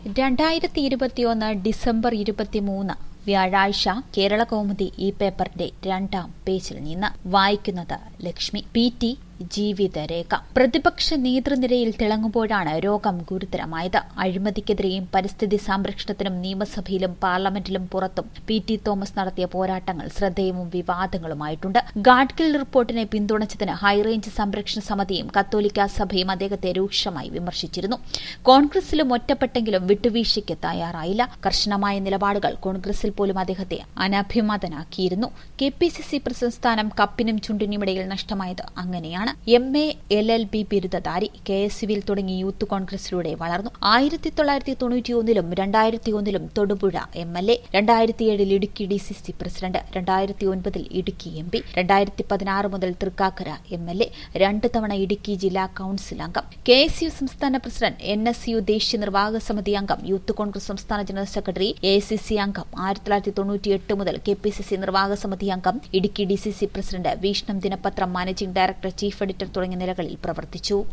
2021 December 23 വ്യാഴാഴ്ച കേരളകൗമുദി ഈ പേപ്പറിന്റെ 2ാം പേജിൽ നിന്ന് വായിക്കുന്നത് ലക്ഷ്മി. PT ജീവിതരേഖ. പ്രതിപക്ഷ നേതൃനിരയിൽ തിളങ്ങുമ്പോഴാണ് രോഗം ഗുരുതരമായത്. അഴിമതിക്കെതിരെയും പരിസ്ഥിതി സംരക്ഷണത്തിനും നിയമസഭയിലും പാർലമെന്റിലും പുറത്തും PT തോമസ് നടത്തിയ പോരാട്ടങ്ങൾ ശ്രദ്ധേയവും വിവാദങ്ങളുമായിട്ടുണ്ട്. ഗാഡ്ഗിൽ റിപ്പോർട്ടിനെ പിന്തുണച്ചതിന് ഹൈറേഞ്ച് സംരക്ഷണ സമിതിയും കത്തോലിക്ക സഭയും അദ്ദേഹത്തെ രൂക്ഷമായി വിമർശിച്ചിരുന്നു. കോൺഗ്രസിലും ഒറ്റപ്പെട്ടെങ്കിലും വിട്ടുവീഴ്ചയ്ക്ക് തയ്യാറായില്ല. കർശനമായ നിലപാടുകൾ കോൺഗ്രസിൽ പോലും അദ്ദേഹത്തെ അനഭിമതനാക്കിയിരുന്നു. KPCC പ്രസിഡന്റ് സ്ഥാനം കപ്പിനും ചുണ്ടിനുമിടയിൽ നഷ്ടമായത് അങ്ങനെയാണ്. MA LLB ബിരുദധാരി. KSUവിൽ തുടങ്ങി യൂത്ത് കോൺഗ്രസിലൂടെ വളർന്നു. 1991 2001 Thodupuzha MLA, 2007 Idukki DCC president, 2009 Idukki MP, 2016 മുതൽ തൃക്കാക്കര MLA, 2 തവണ ഇടുക്കി ജില്ലാ കൌൺസിൽ അംഗം, KSU സംസ്ഥാന പ്രസിഡന്റ്, NSU ദേശീയ നിർവാഹക സമിതി അംഗം, യൂത്ത് കോൺഗ്രസ് സംസ്ഥാന ജനറൽ സെക്രട്ടറി, ACC അംഗം, 1998 മുതൽ KPCC നിർവാഹക സമിതി അംഗം, ഇടുക്കി DCC പ്രസിഡന്റ്, വീക്ഷണം ദിനപത്രം മാനേജിംഗ് ഡയറക്ടർ, ചീഫ് എഡിറ്റർ തുടങ്ങിയ നിലകളിൽ പ്രവർത്തിച്ചു.